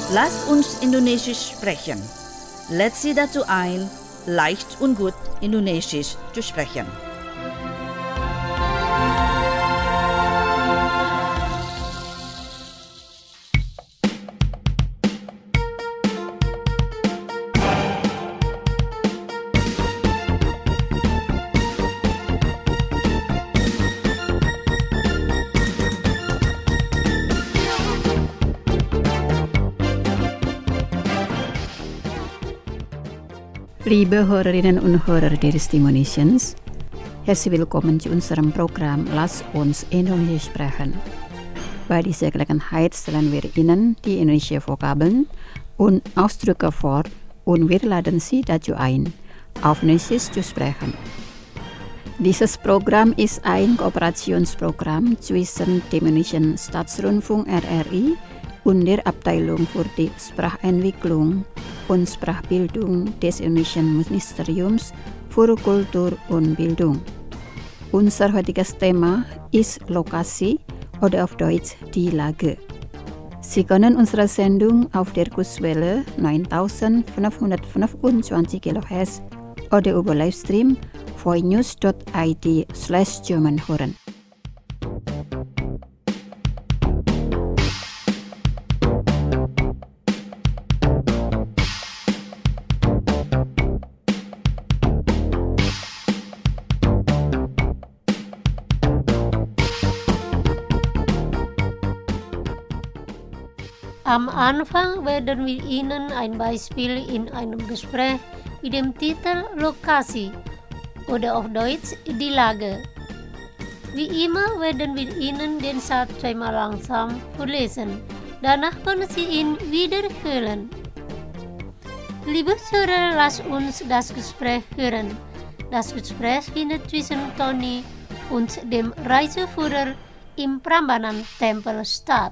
Lass uns Indonesisch sprechen. Let's Sie dazu ein, leicht und gut Indonesisch zu sprechen. Liebe Hörerinnen und Hörer der Stimme Nations, herzlich willkommen zu unserem Programm Lass uns Indonesisch sprechen. Bei dieser Gelegenheit stellen wir Ihnen die indonesische Vokabeln und Ausdrücke vor und wir laden Sie dazu ein, auf Indonesisch zu sprechen. Dieses Programm ist ein Kooperationsprogramm zwischen dem Indonesischen Staatsrundfunk RRI und der Abteilung für die Sprachentwicklung und Sprachbildung des Indonesischen Ministeriums für Kultur und Bildung. Unser heutiges Thema ist Lokasi oder auf Deutsch die Lage. Sie können unsere Sendung auf der Kurzwelle 9525 kHz oder über Livestream voinews.id/German hören. Am Anfang werden wir Ihnen ein Beispiel in einem Gespräch mit dem Titel Lokasi oder auf Deutsch die Lage. Wie immer werden wir Ihnen den Satz zweimal langsam vorlesen. Danach können Sie ihn wiederholen. Liebe Hörer, lasst uns das Gespräch hören. Das Gespräch findet zwischen Tony und dem Reiseführer im Prambanan Tempel statt.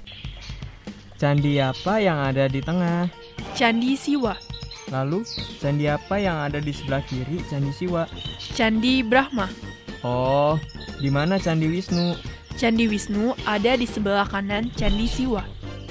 Candi apa yang ada di tengah? Candi Siwa. Lalu, candi apa yang ada di sebelah kiri Candi Siwa? Candi Brahma. Oh, di mana Candi Wisnu? Candi Wisnu ada di sebelah kanan Candi Siwa.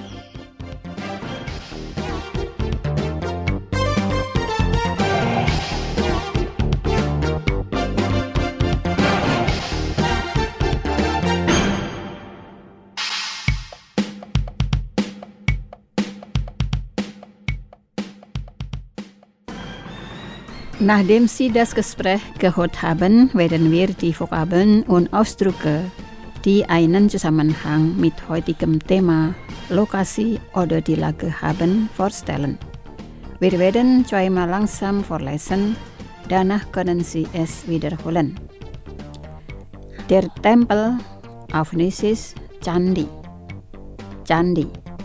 Nachdem Sie das Gespräch gehört haben, werden wir die Vokabeln und Ausdrücke, die einen Zusammenhang mit heutigem Thema Lokasi oder die Lage haben, vorstellen. Wir werden zweimal langsam vorlesen, danach können Sie es wiederholen. Der Tempel auf Indonesisch Candi. Candi.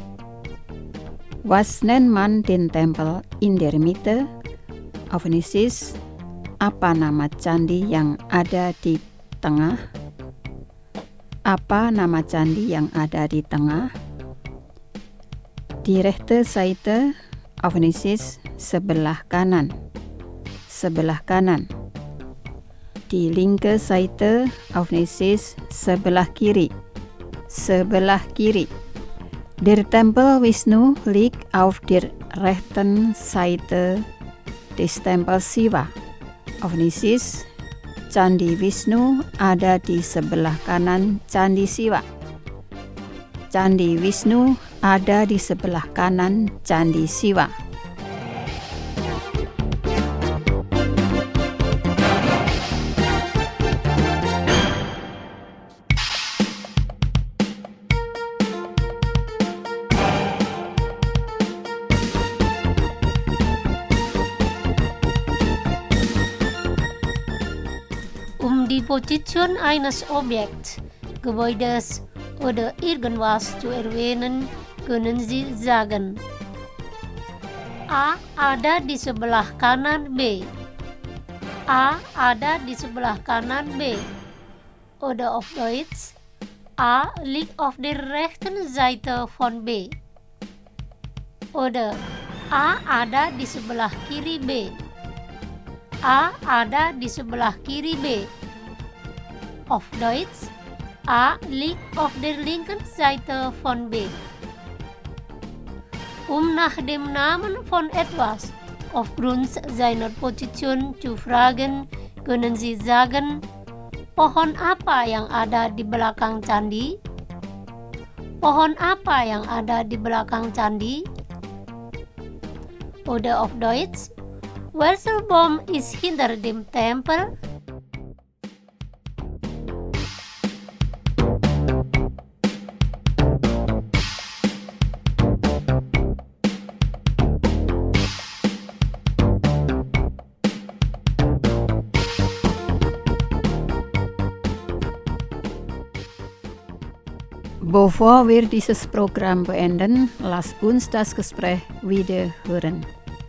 Was nennt man den Tempel in der Mitte? Auf Indonesisch, apa nama candi yang ada di tengah? Apa nama candi yang ada di tengah? Die rechte Seite, auf Indonesisch, sebelah kanan. Sebelah kanan. Die linke Seite, auf Indonesisch, sebelah kiri. Sebelah kiri. Der Tempel Wisnu liegt auf der rechten Seite des Tempel Siwa. Auf Indonesisch, Candi Wisnu ada di sebelah kanan Candi Siwa. Candi Wisnu ada di sebelah kanan Candi Siwa. Die Position eines Objekts, Gebäudes oder irgendwas zu erwähnen, können Sie sagen: A ada di sebelah kanan B. A ada di sebelah kanan B. Oder auf Deutsch, A liegt auf der rechten Seite von B. Oder A ada di sebelah kiri B. A ada di sebelah kiri B. Auf Deutsch, A liegt auf der linken Seite von B. nach dem Namen von etwas. Aufgrund seiner Position zu fragen, können Sie sagen, pohon apa yang ada di belakang candi? Pohon apa yang ada di belakang candi? Oder auf Deutsch, welcher Baum ist hinter dem Tempel? Bevor wir dieses Programm beenden, lasst uns das Gespräch wieder hören.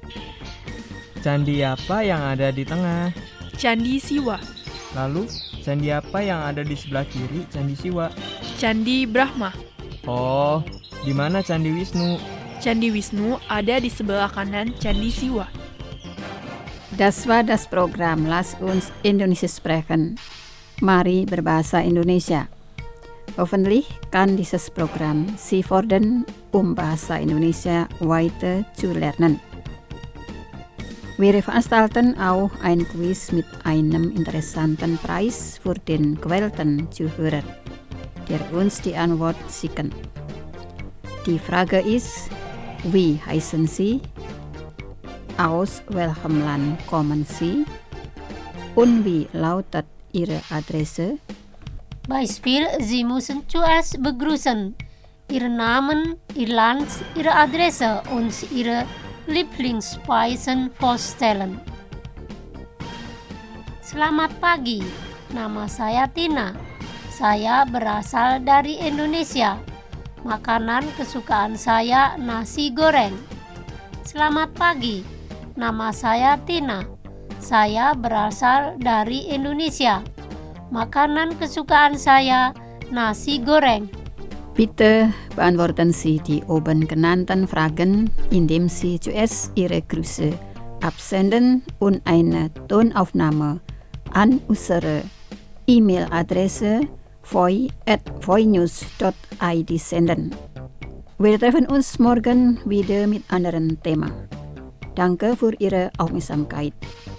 Candi apa yang ada di tengah? Candi Siwa, Lalu, candi apa yang ada di sebelah kiri Candi Siwa? Candi Brahma. Oh, di mana Candi Wisnu? Candi Wisnu ada di sebelah kanan Candi Siwa. Das war das Programm Lass uns Indonesisch sprechen. Mari berbahasa Indonesia. Hoffentlich kann dieses Programm Sie fordern, bahasa Indonesia weiter zu lernen. Wir veranstalten auch ein Quiz mit einem interessanten Preis für den gewählten Zuhörer, der uns die Antwort schicken. Die Frage ist, wie heißen Sie? Aus welchem Land kommen Sie? Und wie lautet Ihre Adresse? Beispiel, Sie müssen zuerst begrüßen, Ihren Namen, Ihr Land, Ihre Adresse und Ihre Lieblingsspeisen vorstellen. Selamat pagi, nama saya Tina. Saya berasal dari Indonesia. Makanan kesukaan saya nasi goreng. Selamat pagi, nama saya Tina. Saya berasal dari Indonesia. Makanan kesukaan saya, nasi goreng. Bitte beantworten Sie die oben genannten Fragen, indem Sie zuerst Ihre Grüße absenden und eine Tonaufnahme an unsere E-Mail-Adresse voi@voinews.id senden. Wir treffen uns morgen wieder mit anderen Thema. Danke für Ihre Aufmerksamkeit.